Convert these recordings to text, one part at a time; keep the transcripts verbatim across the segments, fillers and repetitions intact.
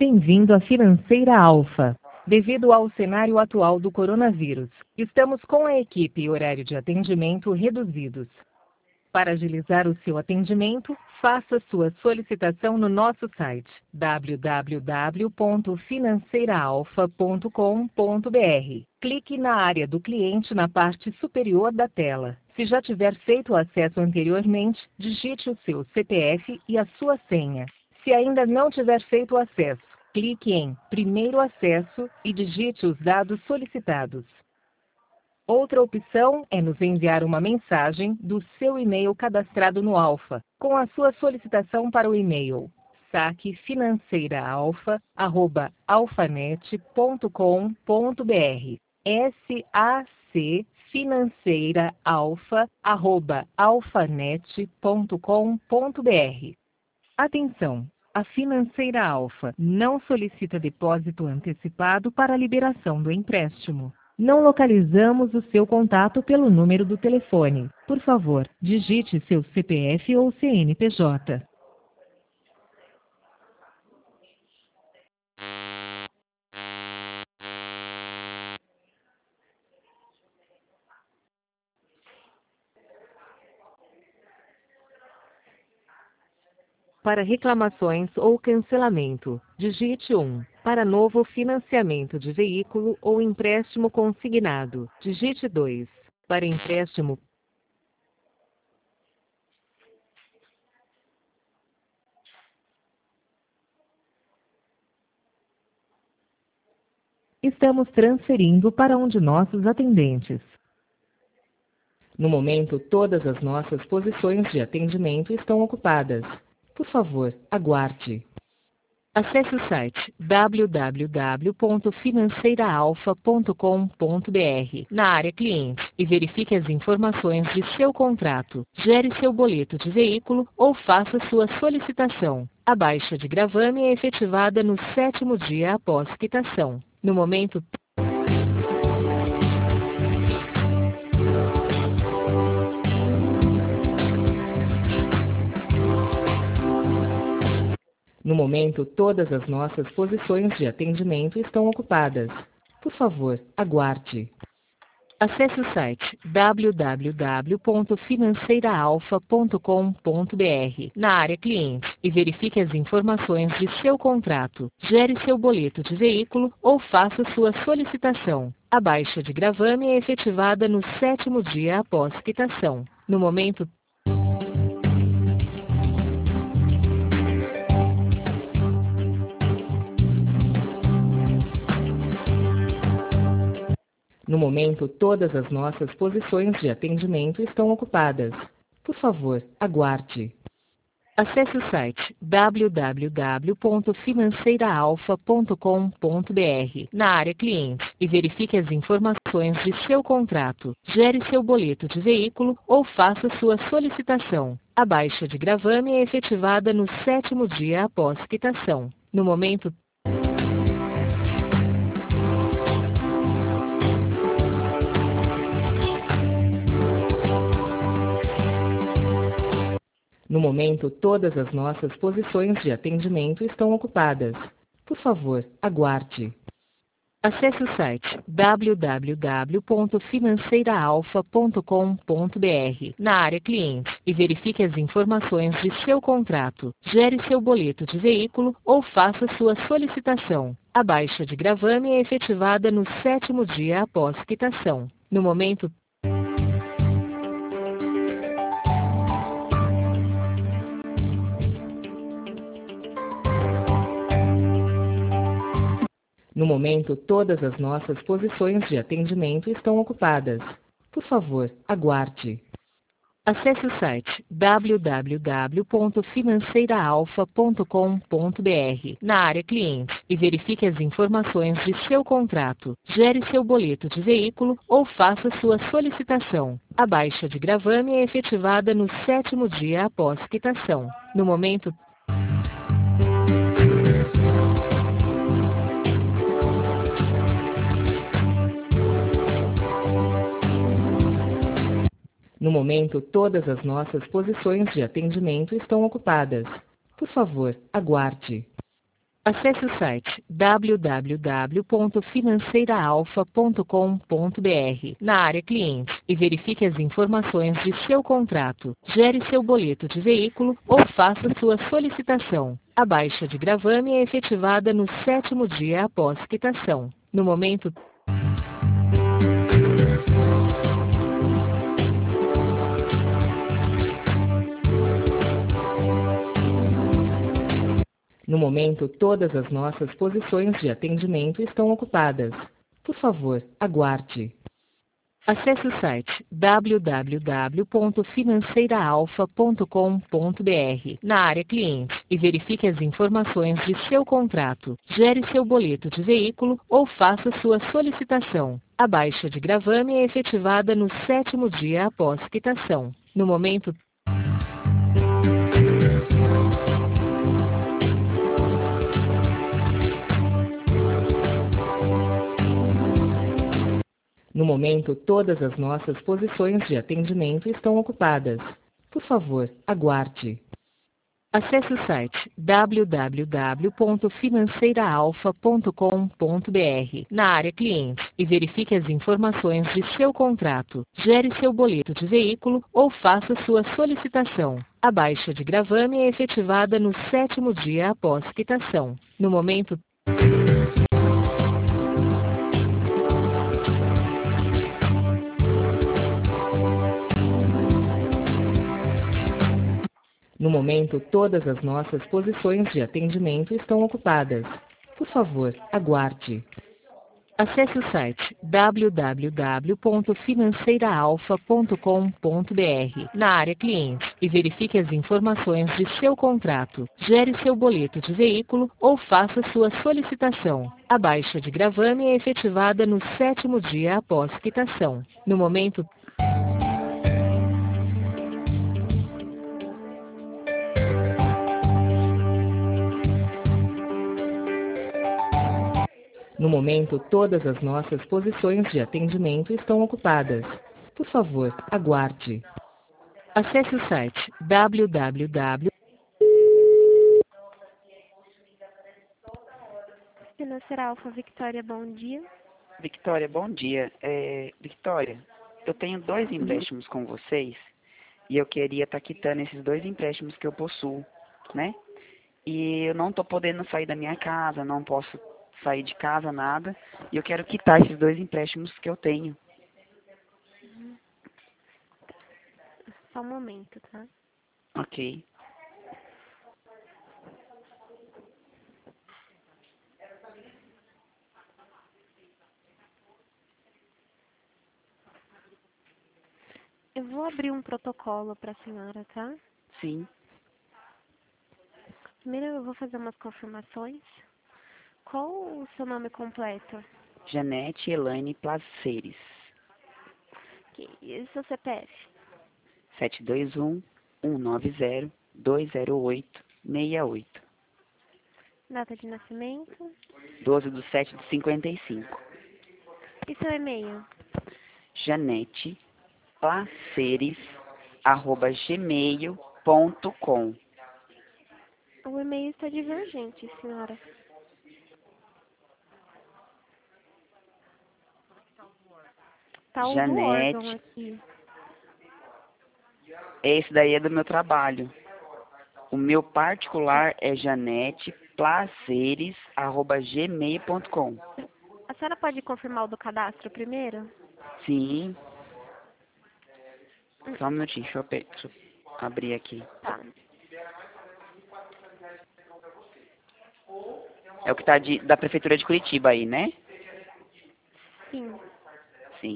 Bem-vindo à Financeira Alfa. Devido ao cenário atual do coronavírus, estamos com a equipe e horário de atendimento reduzidos. Para agilizar o seu atendimento, faça sua solicitação no nosso site w w w ponto financeira alfa ponto com ponto b r. Clique na área do cliente na parte superior da tela. Se já tiver feito o acesso anteriormente, digite o seu C P F e a sua senha. Se ainda não tiver feito o acesso, clique em Primeiro Acesso e digite os dados solicitados. Outra opção é nos enviar uma mensagem do seu e-mail cadastrado no Alfa, com a sua solicitação para o e-mail saquefinanceiraalfa arroba alfanet ponto com ponto b r. S A C financeiraalfa arroba alfanet ponto com ponto b r. Atenção! A Financeira Alfa não solicita depósito antecipado para a liberação do empréstimo. Não localizamos o seu contato pelo número do telefone. Por favor, digite seu C P F ou C N P J. Para reclamações ou cancelamento, digite um. Para novo financiamento de veículo ou empréstimo consignado, digite dois. Para empréstimo, estamos transferindo para um de nossos atendentes. No momento, todas as nossas posições de atendimento estão ocupadas. Por favor, aguarde. Acesse o site w w w ponto financeiraalfa ponto com ponto b r na área Cliente e verifique as informações de seu contrato. Gere seu boleto de veículo ou faça sua solicitação. A baixa de gravame é efetivada no sétimo dia após quitação. No momento, No momento, todas as nossas posições de atendimento estão ocupadas. Por favor, aguarde. Acesse o site w w w ponto financeiraalfa ponto com ponto b r na área Cliente e verifique as informações de seu contrato. Gere seu boleto de veículo ou faça sua solicitação. A baixa de gravame é efetivada no sétimo dia após quitação. No momento, No momento, todas as nossas posições de atendimento estão ocupadas. Por favor, aguarde. Acesse o site w w w ponto financeiraalfa ponto com ponto b r na área Cliente e verifique as informações de seu contrato. Gere seu boleto de veículo ou faça sua solicitação. A baixa de gravame é efetivada no sétimo dia após quitação. No momento, No momento, todas as nossas posições de atendimento estão ocupadas. Por favor, aguarde. Acesse o site w w w ponto financeiraalfa ponto com ponto b r na área Cliente e verifique as informações de seu contrato. Gere seu boleto de veículo ou faça sua solicitação. A baixa de gravame é efetivada no sétimo dia após quitação. No momento, No momento, todas as nossas posições de atendimento estão ocupadas. Por favor, aguarde. Acesse o site w w w ponto financeiraalfa ponto com ponto b r na área Cliente e verifique as informações de seu contrato. Gere seu boleto de veículo ou faça sua solicitação. A baixa de gravame é efetivada no sétimo dia após quitação. No momento, No momento, todas as nossas posições de atendimento estão ocupadas. Por favor, aguarde. Acesse o site w w w ponto financeira alfa ponto com ponto b r na área cliente e verifique as informações de seu contrato. Gere seu boleto de veículo ou faça sua solicitação. A baixa de gravame é efetivada no sétimo dia após quitação. No momento No momento, todas as nossas posições de atendimento estão ocupadas. Por favor, aguarde. Acesse o site w w w ponto financeira alfa ponto com ponto b r na área cliente e verifique as informações de seu contrato. Gere seu boleto de veículo ou faça sua solicitação. A baixa de gravame é efetivada no sétimo dia após quitação. No momento, No momento, todas as nossas posições de atendimento estão ocupadas. Por favor, aguarde. Acesse o site w w w ponto financeira alfa ponto com ponto b r na área cliente e verifique as informações de seu contrato. Gere seu boleto de veículo ou faça sua solicitação. A baixa de gravame é efetivada no sétimo dia após quitação. No momento, No momento, todas as nossas posições de atendimento estão ocupadas. Por favor, aguarde. Acesse o site w w w ponto financeira alfa ponto com ponto b r na área cliente e verifique as informações de seu contrato. Gere seu boleto de veículo ou faça sua solicitação. A baixa de gravame é efetivada no sétimo dia após quitação. No momento, No momento, todas as nossas posições de atendimento estão ocupadas. Por favor, aguarde. Acesse o site w w w. Financeira Alfa, Victoria, bom dia. Victoria, bom dia. É, Victoria, eu tenho dois empréstimos com vocês e eu queria estar quitando esses dois empréstimos que eu possuo, né? E eu não estou podendo sair da minha casa, não posso sair de casa, nada. E eu quero quitar esses dois empréstimos que eu tenho. Só um momento, tá? Ok. Eu vou abrir um protocolo para a senhora, tá? Sim. Primeiro eu vou fazer umas confirmações. Qual o seu nome completo? Janete Elaine Placeres. Okay. E o seu C P F? sete dois um, um nove zero, dois zero oito, seis oito. Data de nascimento? doze de sete de cinquenta e cinco. E seu e-mail? Janete Placeres, arroba gmail ponto com. O e-mail está divergente, senhora. Tá o do órgão Janete. aqui. Esse daí é do meu trabalho. O meu particular é janeteplaceres, arroba gmail ponto com. A senhora pode confirmar o do cadastro primeiro? Sim. Só um minutinho, deixa eu, pe- deixa eu abrir aqui. Tá. É o que tá de, da Prefeitura de Curitiba aí, né? Sim. Sim.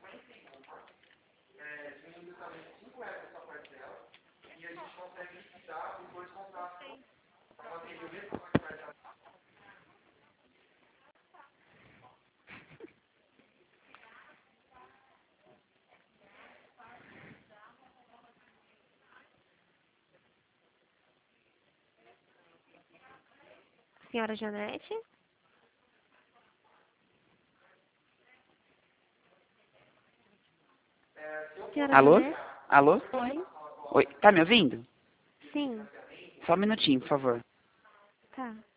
Senhora Janete? Senhora Alô? Janete? Alô? Oi? Oi, tá me ouvindo? Sim. Só um minutinho, por favor. Tá.